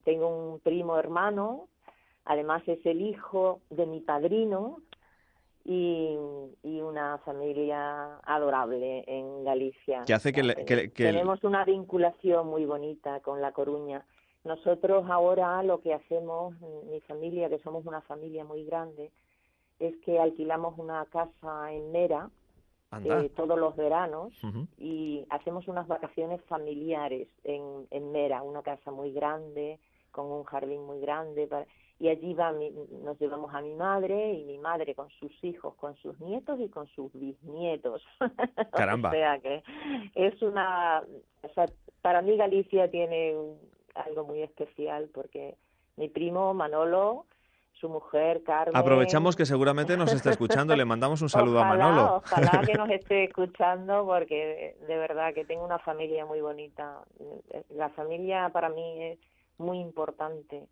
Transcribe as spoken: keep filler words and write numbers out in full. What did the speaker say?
tengo un primo hermano, además es el hijo de mi padrino, y, y una familia adorable en Galicia. Que hace que, le- Eh, que, que el- Tenemos una vinculación muy bonita con La Coruña. Nosotros ahora lo que hacemos, mi familia, que somos una familia muy grande, es que alquilamos una casa en Mera Anda. eh, todos los veranos Ujú. y hacemos unas vacaciones familiares en, en Mera, una casa muy grande, con un jardín muy grande, para, y allí va mi, nos llevamos a mi madre y mi madre con sus hijos, con sus nietos y con sus bisnietos. O Caramba. sea que es una, o sea, para mí Galicia tiene un- algo muy especial porque mi primo Manolo, su mujer Aprovechamos Carmen, que seguramente nos está escuchando. Le mandamos un saludo a ojalá, Manolo. ojalá que nos esté escuchando porque de verdad que tengo una familia muy bonita. La familia para mí es muy importante.